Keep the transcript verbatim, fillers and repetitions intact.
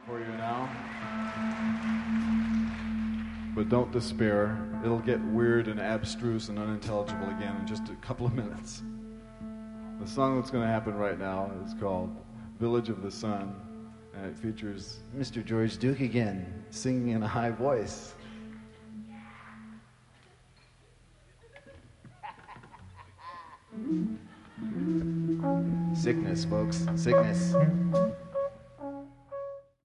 For you now. But don't despair. It'll get weird and abstruse and unintelligible again in just a couple of minutes. The song that's going to happen right now is called Village of the Sun, and it features Mister George Duke again, singing in a high voice. Sickness, folks. Sickness.